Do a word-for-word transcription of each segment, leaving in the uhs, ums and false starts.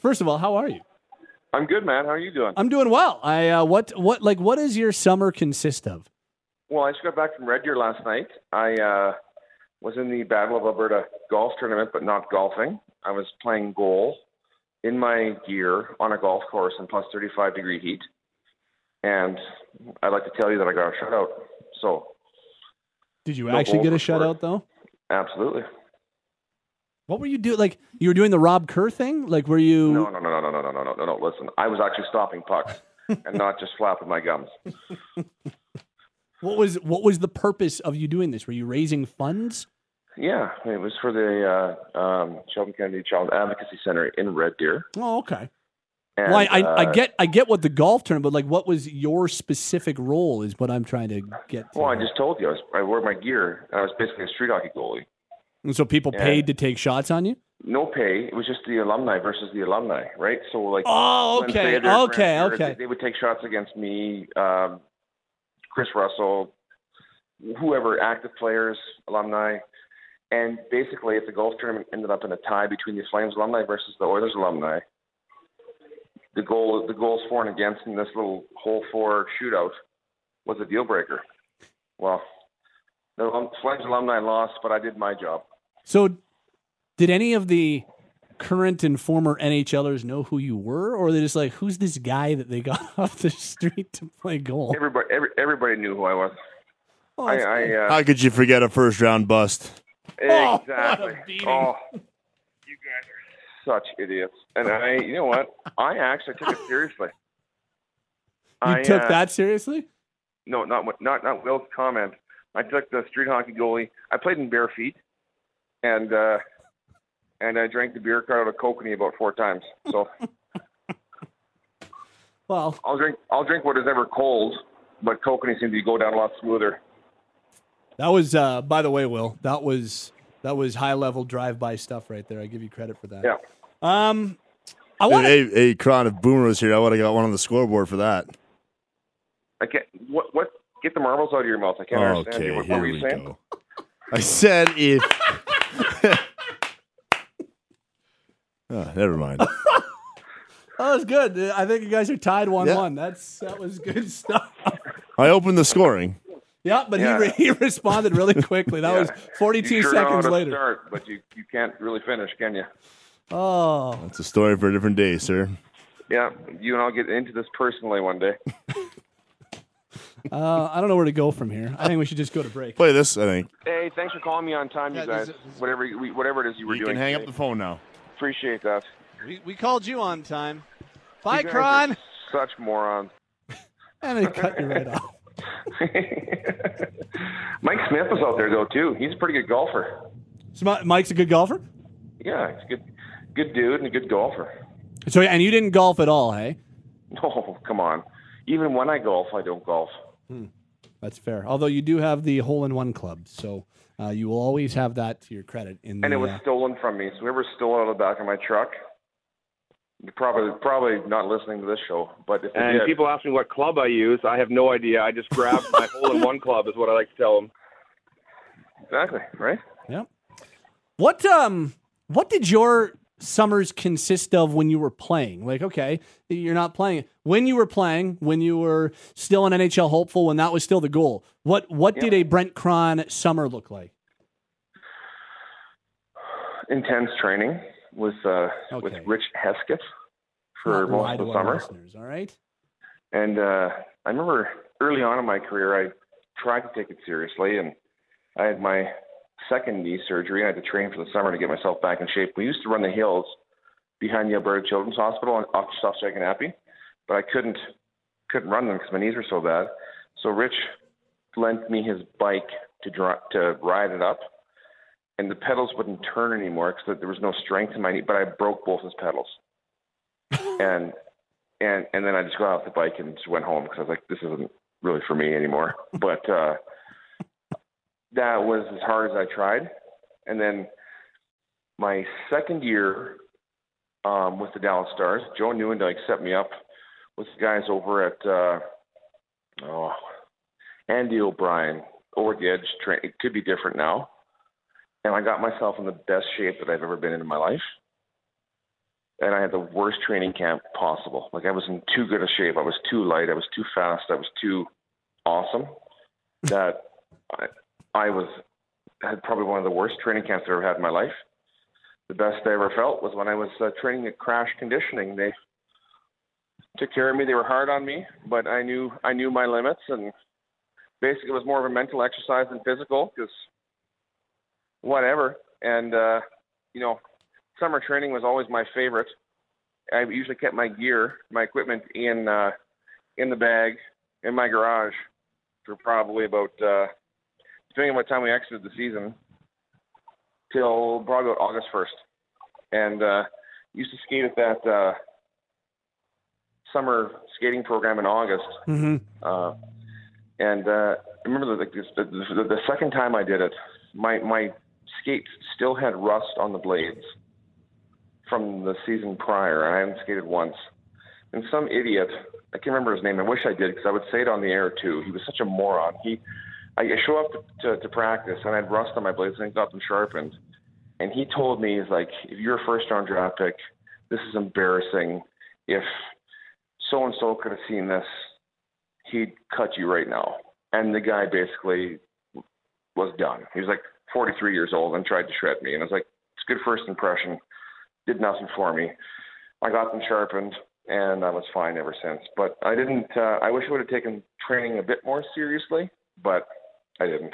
First of all, how are you? I'm good, man. How are you doing? I'm doing well. I uh, what what like what does your summer consist of? Well, I just got back from Red Deer last night. I uh, was in the Battle of Alberta golf tournament, but not golfing. I was playing goal in my gear on a golf course in plus thirty-five degree heat. And I'd like to tell you that I got a shutout. So, Did you no actually get a goal shutout though? Absolutely. What were you doing? Like you were doing the Rob Kerr thing? Like were you? No, no, no, no, no, no, no, no, no, no, no. Listen, I was actually stopping pucks and not just flapping my gums. What was what was the purpose of you doing this? Were you raising funds? Yeah, it was for the uh, um, Sheldon Kennedy Child Advocacy Center in Red Deer. Oh, okay. And, well, I, I, uh, I get I get what the golf tournament, but like, what was your specific role? Is what I'm trying to get to. Well, I just told you I, was, I wore my gear. And I was basically a street hockey goalie. And so people And paid to take shots on you? No pay. It was just the alumni versus the alumni, right? So like, Oh, when okay, they had their okay, grand okay. tour, They, they would take shots against me, um, Chris Russell, whoever, active players, alumni. And basically, if the golf tournament ended up in a tie between the Flames alumni versus the Oilers alumni, the goal, the goals for and against in this little hole four shootout was a deal breaker. Well, the Flames alumni lost, but I did my job. So, did any of the current and former NHLers know who you were, or are they just like, who's this guy that they got off the street to play goal? Everybody, every, everybody knew who I was. Oh, I, I, uh, How could you forget a first round bust? Exactly. Oh, what a beating. Oh, you guys are such idiots. And I, you know what? I actually took it seriously. You I, took uh, that seriously? No, not not not Will's comment. I took the street hockey goalie. I played in bare feet, and uh, and I drank the beer cart out of Kokanee about four times. So, well, I'll drink I'll drink what is ever cold, but Kokanee seemed to go down a lot smoother. That was, uh, by the way, Will, that was that was high level drive by stuff right there. I give you credit for that. Yeah. Um, I want. Hey, hey, Cron, if Boomer was here, I would have got one on the scoreboard for that. I can't. What what? Get the marbles out of your mouth. I can't understand Okay, you. What, here what were you we saying? go. I said if. oh, never mind. That was good. I think you guys are tied one Yeah. one. That's that was good stuff. I opened the scoring. Yeah, but Yeah. He, re- he responded really quickly. That Yeah. was forty-two you sure know how seconds to later. Start, but you, you can't really finish, can you? Oh, That's a story for a different day, sir. Yeah, you and I'll get into this personally one day. uh, I don't know where to go from here. I think we should just go to break. Play this, I think. Hey, thanks for calling me on time, Yeah, you guys. this is- Whatever we- whatever it is you were You doing. can hang up today. the phone now. Appreciate that. We, we called you on time. Bye, You guys Cron. are Such morons. And then cut you right off. Mike Smith was out there though too. He's a pretty good golfer. So Mi- Mike's a good golfer. Yeah, he's a good, good dude and a good golfer. So, and you didn't golf at all, hey? No, come on. Even when I golf, I don't golf. That's fair. Although you do have the hole-in-one club, so uh, you will always have that to your credit. In the, And it was uh, stolen from me. So whoever stole it out of the back of my truck, you're probably probably not listening to this show. But if they And did, people ask me what club I use. I have no idea. I just grabbed my hole-in-one club is what I like to tell them. exactly right. yeah. What um what did your summers consist of when you were playing? Like, okay, you're not playing. When you were playing, when you were still an N H L hopeful, when that was still the goal, what what did a Brent Cron summer look like? Intense training with uh, with Okay. Rich Hesketh for Not most lie of to the our summer. listeners, all right? And uh, I remember early on in my career, I tried to take it seriously, and I had my second knee surgery. I had to train for the summer to get myself back in shape. We used to run the hills behind the Alberta Children's Hospital on off South Saginappy, but I couldn't couldn't run them because my knees were so bad. So Rich lent me his bike to dri to ride it up, and the pedals wouldn't turn anymore because there was no strength in my knee. But I broke both his pedals, and and and then I just got off the bike and just went home because I was like, this isn't really for me anymore. But uh, that was as hard as I tried. And then my second year um, with the Dallas Stars, Joe Newendike set me up with the guys over at uh, oh, Andy O'Brien, over the edge. Tra- it could be different now. And I got myself in the best shape that I've ever been in in my life. and I had the worst training camp possible. Like I was in too good a shape. I was too light. I was too fast. I was too awesome that I, I was had probably one of the worst training camps I've ever had in my life. The best I ever felt was when I was uh, training at Crash Conditioning. They took care of me. They were hard on me, but I knew I knew my limits, and basically it was more of a mental exercise than physical because whatever. And, uh, you know, summer training was always my favorite. I usually kept my gear, my equipment in uh, in the bag in my garage for probably about, uh, depending on what time we exited the season, till probably about August first. And uh, used to skate at that uh, summer skating program in August. Mm-hmm. Uh, and uh, I remember the, the, the, the second time I did it, my, my skates still had rust on the blades from the season prior. I hadn't skated once. And some idiot, I can't remember his name. I wish I did because I would say it on the air too. He was such a moron. He, I show up to, to, to practice and I had rust on my blades and I got them sharpened. And he told me, he's like, if you're a first round draft pick, this is embarrassing. If so-and-so could have seen this, he'd cut you right now. And the guy basically was done. He was like forty-three years old and tried to shred me. And I was like, it's a good first impression. Did nothing for me. I got them sharpened and I was fine ever since. But I didn't, uh, I wish I would have taken training a bit more seriously, but I didn't.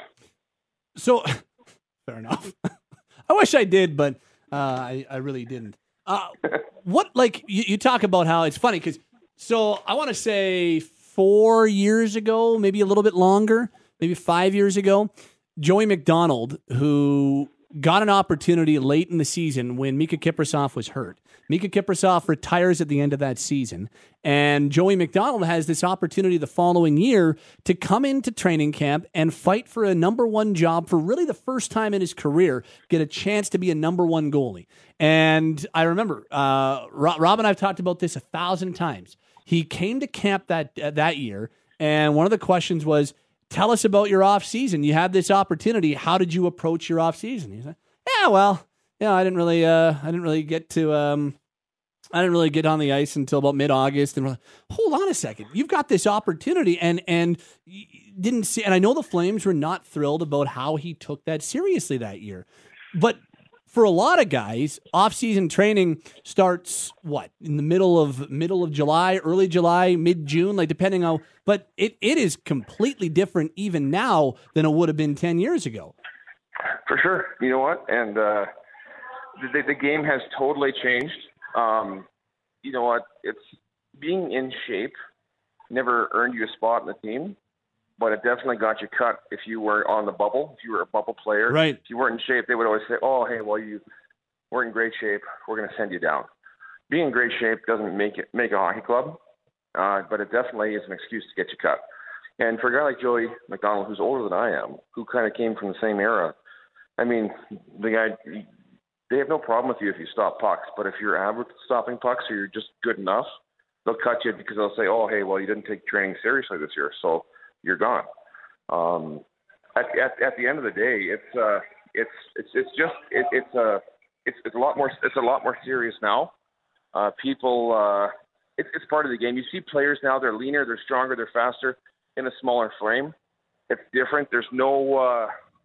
So, fair enough. I wish I did, but uh, I, I really didn't. Uh, what, like, you, you talk about how it's funny because, so I want to say four years ago, maybe a little bit longer, maybe five years ago, Joey McDonald, who got an opportunity late in the season when Mika Kiprasov was hurt. Mika Kiprasov retires at the end of that season, and Joey McDonald has this opportunity the following year to come into training camp and fight for a number one job for really the first time in his career, get a chance to be a number one goalie. And I remember, uh, Rob and I have talked about this a thousand times. He came to camp that uh, that year, and one of the questions was, tell us about your off season. You had this opportunity. How did you approach your off season? He said, yeah, well, yeah, I didn't really, uh, I didn't really get to, um, I didn't really get on the ice until about mid-August. And we're like, hold on a second, you've got this opportunity, and and didn't see. And I know the Flames were not thrilled about how he took that seriously that year, but for a lot of guys, off-season training starts what in the middle of middle of July, early July, mid-June, like depending on. But it it is completely different even now than it would have been ten years ago. For sure, you know what, and uh, the the game has totally changed. Um, you know what, it's being in shape never earned you a spot in the team, but it definitely got you cut if you were on the bubble, if you were a bubble player. Right. If you weren't in shape, they would always say, oh, hey, well, you weren't in great shape. We're going to send you down. Being in great shape doesn't make it make a hockey club, uh, but it definitely is an excuse to get you cut. And for a guy like Joey McDonald, who's older than I am, who kind of came from the same era, I mean, the guy, they have no problem with you if you stop pucks, but if you're average at stopping pucks or you're just good enough, they'll cut you because they'll say, oh, hey, well, you didn't take training seriously this year, so you're gone. Um, at, at, at the end of the day, it's uh, it's it's it's just it, it's a uh, it's it's a lot more it's a lot more serious now. Uh, people, uh, it's it's part of the game. You see players now; they're leaner, they're stronger, they're faster in a smaller frame. It's different. There's no. Uh,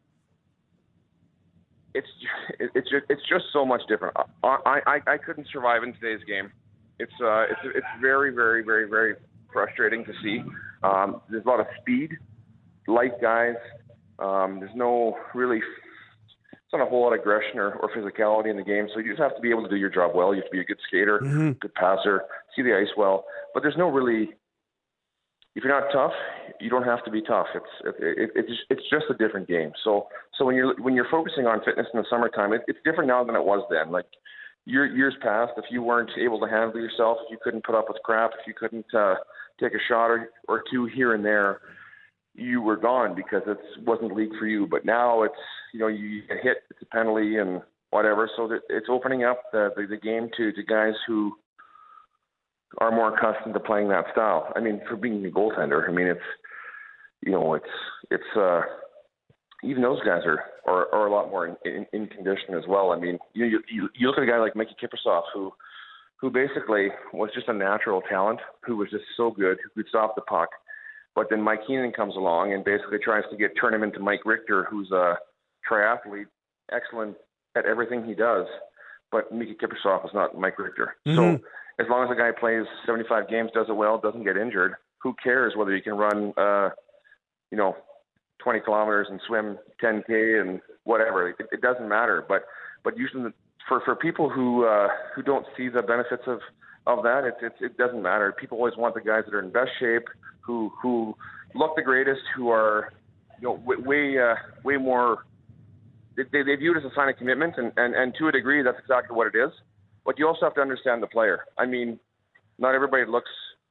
it's it's just it's just so much different. I, I I couldn't survive in today's game. It's uh it's it's very very very very frustrating to see. Um, there's a lot of speed, light guys. Um, there's no really, it's not a whole lot of aggression or, or physicality in the game. So you just have to be able to do your job well. You have to be a good skater, mm-hmm. good passer, see the ice well. But there's no really, if you're not tough, you don't have to be tough. It's it, it, it's it's just a different game. So so when you're when you're focusing on fitness in the summertime, it, it's different now than it was then. Like year, years past, if you weren't able to handle yourself, if you couldn't put up with crap, if you couldn't uh, take a shot or, or two here and there, you were gone because it wasn't the league for you. But now it's, you know, you get hit, it's a penalty and whatever. So that it's opening up the, the, the game to, to guys who are more accustomed to playing that style. I mean, for being a goaltender, I mean, it's, you know, it's, it's, uh, even those guys are, are, are a lot more in, in, in condition as well. I mean, you, you, you look at a guy like Mickey Kiprasov, who, who basically was just a natural talent, who was just so good, who could stop the puck. But then Mike Keenan comes along and basically tries to get turn him into Mike Richter, who's a triathlete, excellent at everything he does. But Miikka Kiprusoff is not Mike Richter. Mm-hmm. So as long as the guy plays seventy-five games, does it well, doesn't get injured, who cares whether you can run, uh, you know, twenty kilometers and swim ten K and whatever. It, it doesn't matter. But but usually for, for people who uh, who don't see the benefits of, of that, it, it, it doesn't matter. People always want the guys that are in best shape, who who look the greatest, who are, you know, way way, uh, way more. They, they view it as a sign of commitment, and, and, and to a degree, that's exactly what it is. But you also have to understand the player. I mean, not everybody looks.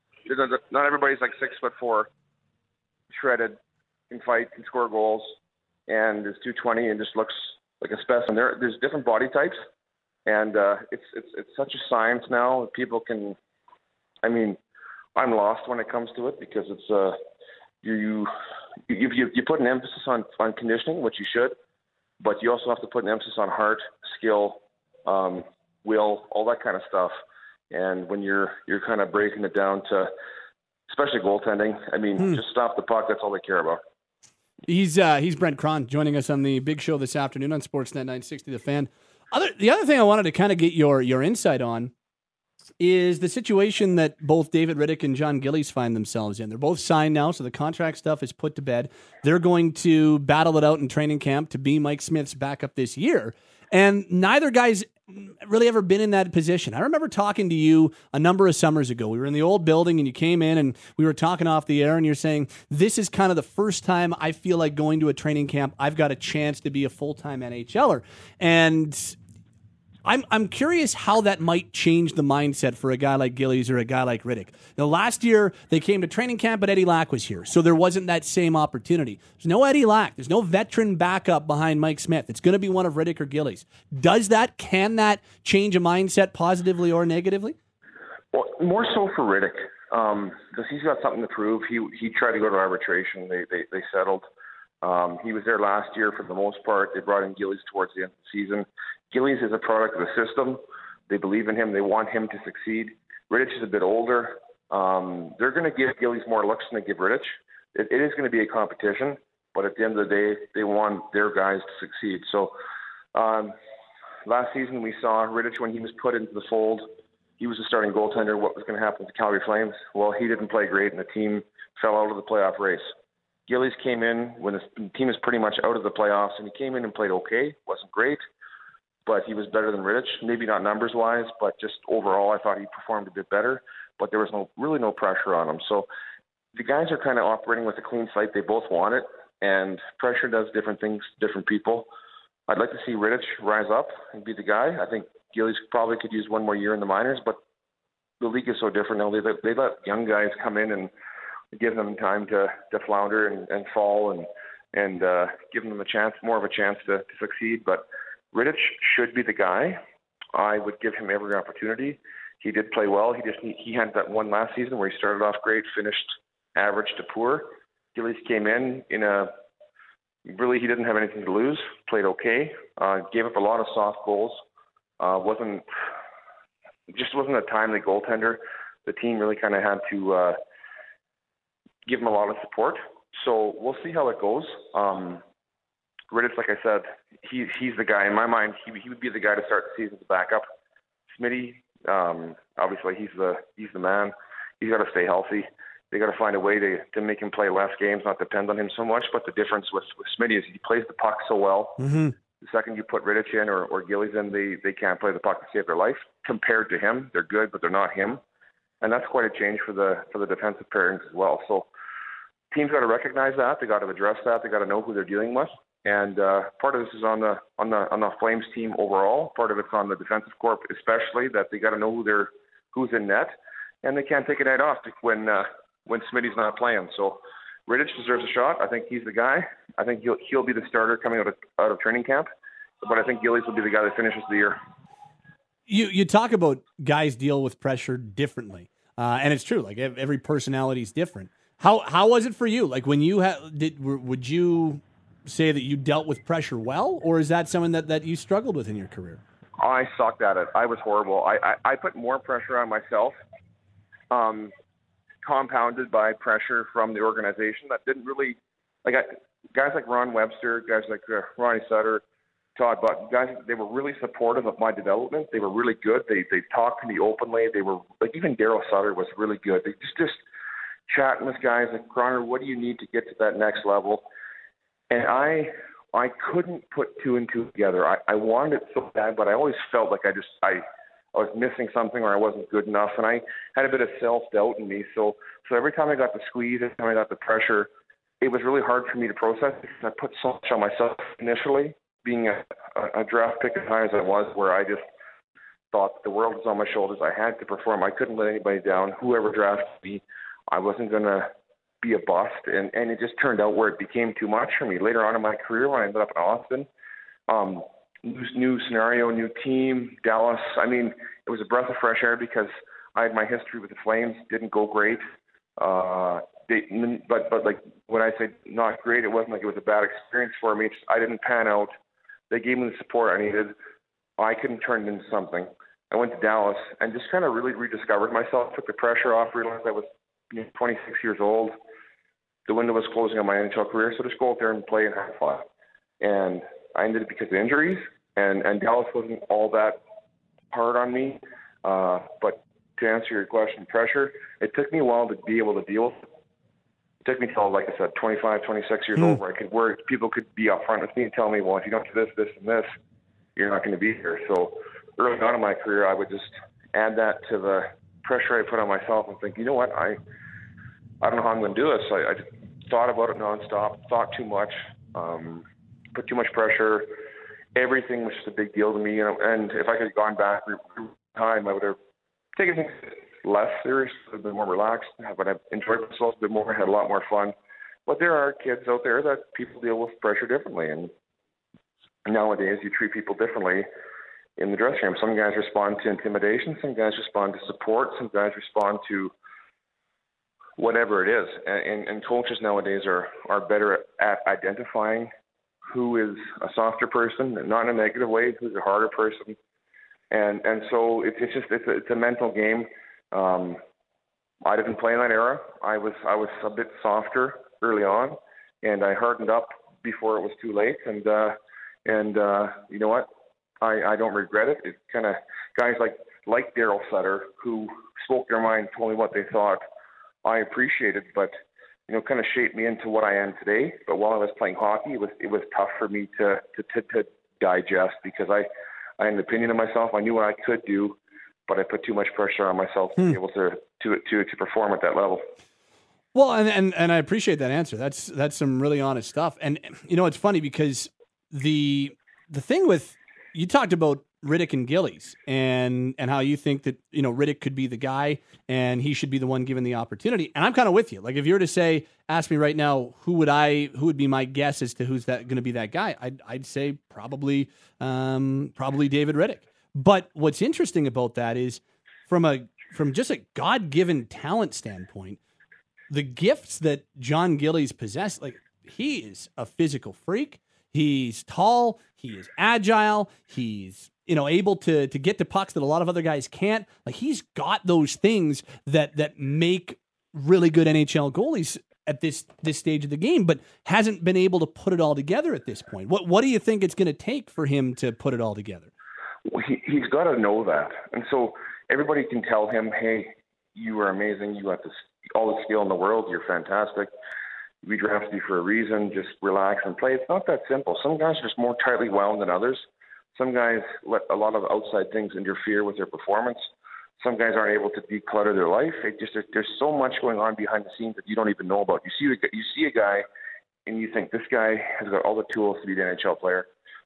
Not everybody's like six foot four, shredded, can fight, can score goals, and is two twenty and just looks like a specimen. There, there's different body types, and uh, it's it's it's such a science now. People can. I mean, I'm lost when it comes to it because it's uh you you you you, you put an emphasis on on conditioning, which you should, but you also have to put an emphasis on heart, skill, um, will, all that kind of stuff. And when you're you're kind of breaking it down to, especially goaltending, I mean, hmm. just stop the puck. That's all they care about. He's uh, he's Brent Cron joining us on the big show this afternoon on Sportsnet nine sixty The Fan. Other the other thing I wanted to kind of get your your insight on is the situation that both David Rittich and John Gillies find themselves in. They're both signed now, so the contract stuff is put to bed. They're going to battle it out in training camp to be Mike Smith's backup this year. And neither guy's really ever been in that position. I remember talking to you a number of summers ago. We were in the old building and you came in and we were talking off the air and you're saying, this is kind of the first time I feel like going to a training camp. I've got a chance to be a full-time NHLer. And I'm I'm curious how that might change the mindset for a guy like Gillies or a guy like Rittich. Now, last year, they came to training camp, but Eddie Lack was here, so there wasn't that same opportunity. There's no Eddie Lack. There's no veteran backup behind Mike Smith. It's going to be one of Rittich or Gillies. Does that, can that change a mindset positively or negatively? Well, more so for Rittich, um, because he's got something to prove. He he tried to go to arbitration. They they, they settled. Um, he was there last year for the most part. They brought in Gillies towards the end of the season. Gillies is a product of the system. They believe in him. They want him to succeed. Rittich is a bit older. Um, they're going to give Gillies more looks than they give Rittich. It, it is going to be a competition, but at the end of the day, they want their guys to succeed. So um, last season we saw Rittich when he was put into the fold. He was the starting goaltender. What was going to happen with the Calgary Flames? Well, he didn't play great, and the team fell out of the playoff race. Gillies came in when the team was pretty much out of the playoffs, and he came in and played okay. Wasn't great, but he was better than Rittich. Maybe not numbers-wise, but just overall, I thought he performed a bit better. But there was no really no pressure on him. So the guys are kind of operating with a clean slate. They both want it, and pressure does different things to different people. I'd like to see Rittich rise up and be the guy. I think Gillies probably could use one more year in the minors, but the league is so different now. They let, they let young guys come in and give them time to, to flounder and, and fall and and uh, give them a chance, more of a chance to, to succeed. But Rittich should be the guy. I would give him every opportunity. He did play well. He just he had that one last season where he started off great, finished average to poor. Gillies came in in a really he didn't have anything to lose. Played okay. Uh, gave up a lot of soft goals. Uh, wasn't just wasn't a timely goaltender. The team really kind of had to. Uh, give him a lot of support. So we'll see how it goes. Um, Rittich, like I said, he, he's the guy. In my mind, he, he would be the guy to start the season as a backup. Smitty, um, obviously, he's the he's the man. He's got to stay healthy. They got to find a way to, to make him play less games, not depend on him so much. But the difference with, with Smitty is he plays the puck so well. Mm-hmm. The second you put Rittich in or, or Gillies in, they, they can't play the puck to save their life. Compared to him, they're good, but they're not him. And that's quite a change for the for the defensive pairings as well. So teams got to recognize that. They got to address that. They got to know who they're dealing with. And uh, part of this is on the on the on the Flames team overall. Part of it's on the defensive corp, especially that they got to know who they're who's in net, and they can't take a night off when uh, when Smitty's not playing. So Rittich deserves a shot. I think he's the guy. I think he'll he'll be the starter coming out of out of training camp. But I think Gillies will be the guy that finishes the year. You you talk about guys deal with pressure differently. Uh, and it's true. Like every personality is different. How how was it for you? Like when you had, did would you say that you dealt with pressure well, or is that something that, that you struggled with in your career? I sucked at it. I was horrible. I, I, I put more pressure on myself, um, compounded by pressure from the organization that didn't really, like I, guys like Ron Webster, guys like uh, Ronnie Sutter, Todd Button, guys, they were really supportive of my development. They were really good. They they talked to me openly. They were, like, even Daryl Sutter was really good. They just, just chatting with guys like, Croner, what do you need to get to that next level? And I I couldn't put two and two together. I, I wanted it so bad, but I always felt like I just I I was missing something or I wasn't good enough, and I had a bit of self-doubt in me. So so every time I got the squeeze, every time I got the pressure, it was really hard for me to process because I put so much on myself initially, being a, a draft pick as high as I was, where I just thought the world was on my shoulders. I had to perform. I couldn't let anybody down. Whoever drafted me, I wasn't going to be a bust. And, and it just turned out where it became too much for me. Later on in my career, when I ended up in Austin, um, new, new scenario, new team, Dallas. I mean, it was a breath of fresh air because I had my history with the Flames. Didn't go great. Uh, they, but, but like when I say not great, it wasn't like it was a bad experience for me. It's just, I didn't pan out. They gave me the support I needed. I couldn't turn it into something. I went to Dallas and just kind of really rediscovered myself, took the pressure off, realized I was you know, twenty-six years old. The window was closing on my N H L career, so just go out there and play and have fun. And I ended it because of injuries, and, and Dallas wasn't all that hard on me. Uh, but to answer your question, pressure, it took me a while to be able to deal with it. It took me till, like I said, twenty-five, twenty-six years mm. old, where I could, where people could be upfront with me and tell me, well, if you don't do this, this, and this, you're not going to be here. So early on in my career, I would just add that to the pressure I put on myself and think, you know what, I I don't know how I'm going to do this. I, I just thought about it nonstop, thought too much, um, put too much pressure. Everything was just a big deal to me. You know, and if I could have gone back in time, I would have taken things less serious, a bit more relaxed, but I enjoyed myself a bit more, had a lot more fun. But there are kids out there that people deal with pressure differently, and nowadays you treat people differently in the dressing room. Some guys respond to intimidation, some guys respond to support, some guys respond to whatever it is. And, and coaches nowadays are, are better at identifying who is a softer person, not in a negative way, who's a harder person. And and so it's, it's just it's a, it's a mental game. Um, I didn't play in that era. I was I was a bit softer early on, and I hardened up before it was too late. And uh, and uh, you know what? I, I don't regret it. It kind of guys like like Daryl Sutter, who spoke their mind, told me what they thought. I appreciated, but you know, kind of shaped me into what I am today. But while I was playing hockey, it was it was tough for me to to to, to digest because I I had an opinion of myself. I knew what I could do, but I put too much pressure on myself to hmm. be able to to to to perform at that level. Well, and, and and I appreciate that answer. That's that's some really honest stuff. And you know, it's funny because the the thing with you talked about Rittich and Gillies and and how you think that, you know, Rittich could be the guy and he should be the one given the opportunity. And I'm kind of with you. Like if you were to say, ask me right now, who would I, who would be my guess as to who's that going to be that guy? I'd, I'd say probably, um, probably David Rittich. But what's interesting about that is from a, from just a God-given talent standpoint, the gifts that John Gillies possessed, like he is a physical freak. He's tall. He is agile. He's, you know, able to to get to pucks that a lot of other guys can't. Like he's got those things that that make really good N H L goalies at this this stage of the game, but hasn't been able to put it all together at this point. What what do you think it's going to take for him to put it all together? Well, he he's got to know that, and so everybody can tell him, "Hey, you are amazing. You got this all the skill in the world. You're fantastic. We drafted you for a reason. Just relax and play." It's not that simple. Some guys are just more tightly wound than others. Some guys let a lot of outside things interfere with their performance. Some guys aren't able to declutter their life. It just there's so much going on behind the scenes that you don't even know about. You see you see a guy, and you think this guy has got all the tools to be the N H L player.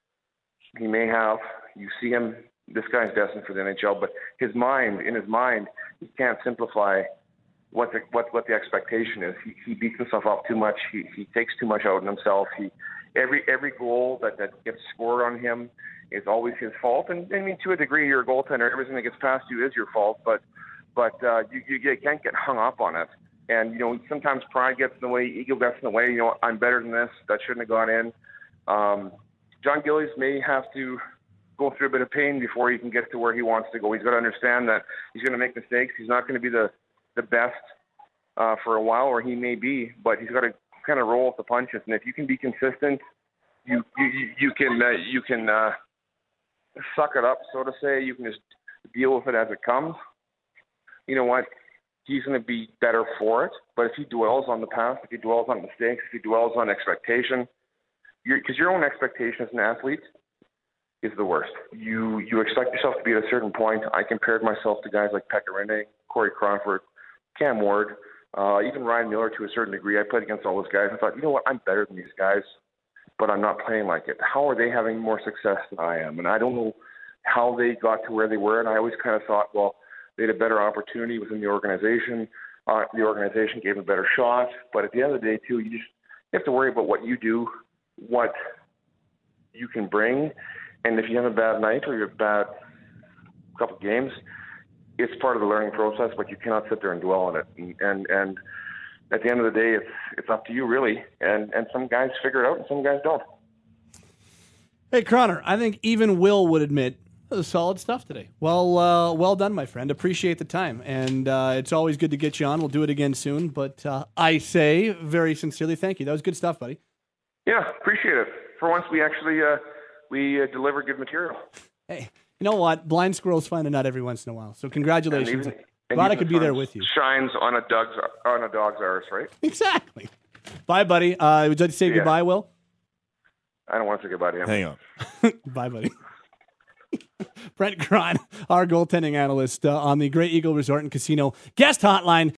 He may have. You see him. This guy's destined for the N H L, but his mind, in his mind, he can't simplify what the what what the expectation is. He he beats himself up too much. He he takes too much out on himself. He every every goal that, that gets scored on him is always his fault. And I mean, to a degree, you're a goaltender. Everything that gets past you is your fault. But but uh, you you can't get hung up on it. And you know, sometimes pride gets in the way, ego gets in the way. You know, I'm better than this. That shouldn't have gone in. Um, John Gillies may have to go through a bit of pain before he can get to where he wants to go. He's got to understand that he's going to make mistakes. He's not going to be the, the best uh, for a while, or he may be, but he's got to kind of roll with the punches. And if you can be consistent, you you, you can uh, you can uh, suck it up, so to say. You can just deal with it as it comes. You know what? He's going to be better for it. But if he dwells on the past, if he dwells on mistakes, if he dwells on expectation, because your own expectation as an athlete is the worst. You you expect yourself to be at a certain point. I compared myself to guys like Pekka Rinne, Corey Crawford, Cam Ward, uh, even Ryan Miller to a certain degree. I played against all those guys. I thought, you know what, I'm better than these guys, but I'm not playing like it. How are they having more success than I am? And I don't know how they got to where they were, and I always kind of thought, well, they had a better opportunity within the organization. Uh, the organization gave them a better shot. But at the end of the day, too, you just you have to worry about what you do, what you can bring. And if you have a bad night or you have a bad couple games, it's part of the learning process, but you cannot sit there and dwell on it. And and, and at the end of the day, it's it's up to you, really. And, and some guys figure it out and some guys don't. Hey, Croner, I think even Will would admit it was solid stuff today. Well, uh, well done, my friend. Appreciate the time. And uh, it's always good to get you on. We'll do it again soon. But uh, I say very sincerely thank you. That was good stuff, buddy. Yeah, appreciate it. For once, we actually uh, we uh, deliver good material. Hey, you know what? Blind squirrels find a nut every once in a while. So congratulations. And even, and Glad I even could the be there sun with you. Shines on a dog's on a dog's arse, right? Exactly. Bye, buddy. Uh, would you like to say Yeah. goodbye, Will? I don't want to say goodbye to him. Hang on. Bye, buddy. Brent Cron, our goaltending analyst uh, on the Great Eagle Resort and Casino guest hotline.